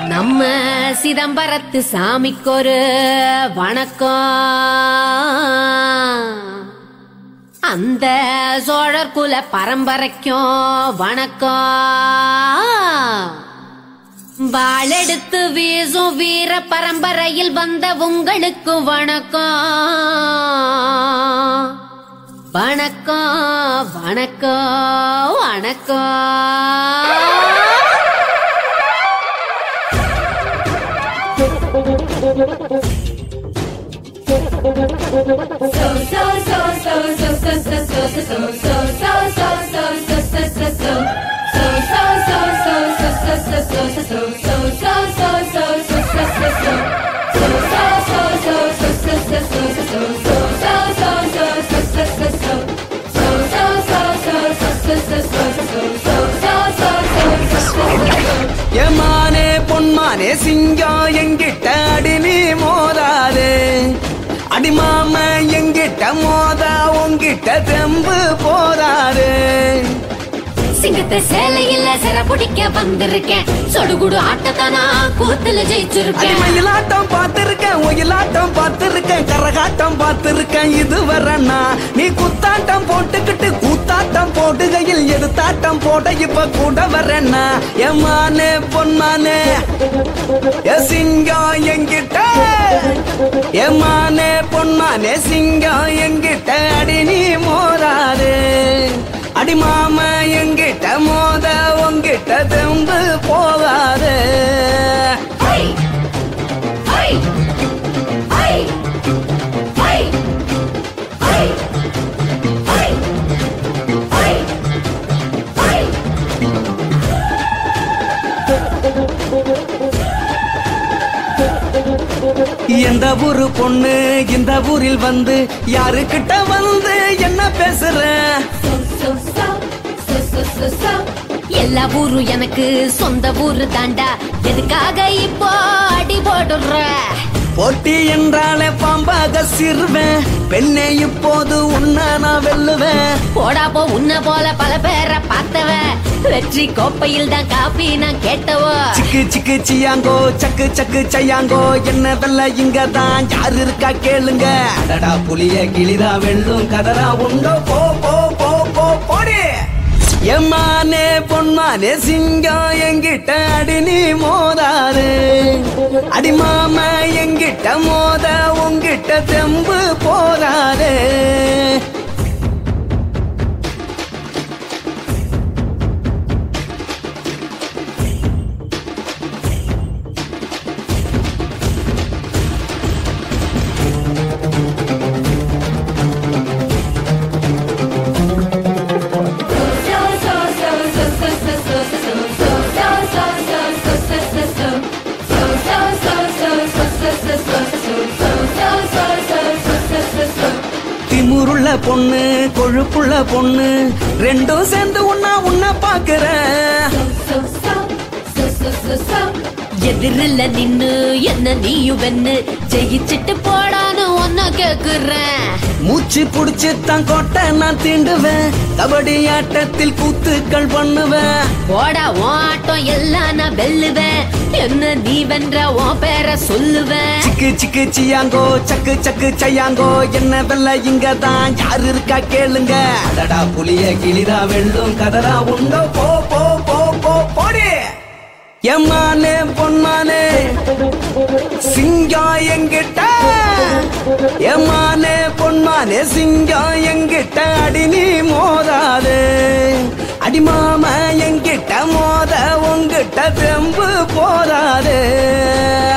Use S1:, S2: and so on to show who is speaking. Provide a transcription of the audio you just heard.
S1: நம்ம சிதம்பரத்து சாமிக்கொரு வணக்கம். அந்த சோழர் குல பரம்பரைக்கும் வணக்கம். வாளெடுத்து வீசும் வீர பரம்பரையில் வந்த உங்களுக்கு வணக்கம். வணக்கம் வணக்கம் வணக்கம்.
S2: ஏமானே பொன்மானே சிங்கம் எங்கிட்ட அடி நீ மோதாதே. அடிமாம எங்கிட்ட மோதா உங்கிட்ட தெம்பு போதாதே.
S1: சிங்கத்தை சேலையில சிற பிடிக்க வந்திருக்கேன். சொடுகுடு ஆட்டத்தானா கூத்துல ஜெயிச்சிருக்கேன்.
S2: மயிலாட்டம் பார்த்திருக்கேன், ஒயிலாட்டம் பார்த்திருக்கேன், கரகாட்டம் பார்த்திருக்கேன். இதுவரண்ணா நீ குத்தாட்டம் போட்டுக்கிட்டு கூத்தாட்டம் போடுகையில் எதுத்தாட்டம் போட இப்ப கூட வரண்ணா. ஏமானே பொன்மானே சிங்கம் எங்கிட்ட. ஏமானே பொன்மானே சிங்கம் எங்கிட்ட அடி நீ மோதாதே. அடிமாம எங்கிட்ட மோத உங்கிட்ட தெம்பு போகாதே. எந்த ஊரு பொண்ணு இந்த ஊரில் வந்து யாருக்கிட்ட வந்து என்ன பேசுற?
S1: எல்லா ஊரும் எனக்கு சொந்த ஊரு தாண்டா. எதுக்காக இப்போ அடி போடுற?
S2: போட்டி என்றாலே பாம்பாக சிறுவேன். பெண்ணே இப்போது உன்ன நான் வெல்லுவேன்.
S1: போடா போ, உன்ன போல பல பேரை பார்த்தவன். வெற்றி கோப்பையில் தான் காப்பி நான் கேட்டவோ.
S2: சிக்கு சிக்கு சியாங்கோ சக்கு சக்கு சையாங்கோ என்ன வெல்ல இங்க தான் யாரு இருக்கா கேளுங்க. அடடா புலிய கிளிதா வெள்ளும் கதரா உண்டோ போ போ போ போ போடி. எம்மானே பொன்மானே சிங்கம் எங்கிட்ட அடி நீ மோதாதே. அடிமாம எங்கிட்ட மோத உங்கிட்ட தெம்பு போதாதே. திமுருள்ள பொண்ணு கொழுப்புள்ள பொண்ணு ரெண்டும் சேர்ந்து உன்ன பாக்குறேன்.
S1: எதிரில்ல நின்னு என்ன நீயும் வென்னு ஜெயிச்சிட்டு போடான்னு ஒன்ன கேக்குறேன்.
S2: மூச்சு புடிச்சு தான் கோட்டை நான் தீண்டுவேன். கபடி ஆட்டத்தில் கூத்துக்கள் பண்ணுவேன்.
S1: போடா உன் ஆட்டம் எல்லாம் நான் வெல்லுவேன். என்ன நீ வென்ற உன் பேரை சொல்லுவேன்.
S2: சிக்கு சிக்கு சியாங்கோ சக்கு சக்கு சையாங்கோ என்ன வெல்ல இங்க தான் யாரு இருக்கா கேளுங்க. அடடா புலிய கிளிதா வெள்ளும் கதரா உண்டோ போ போ போ போ போடி. எம்மானே பொன்மானே சிங்கம் எங்கிட்ட. எம்மானே பொன்மானே சிங்கம் எங்கிட்ட அடி நீ மோதாதே. அடிமாம எங்கிட்ட மோத உங்கிட்ட தெம்பு போதாதே.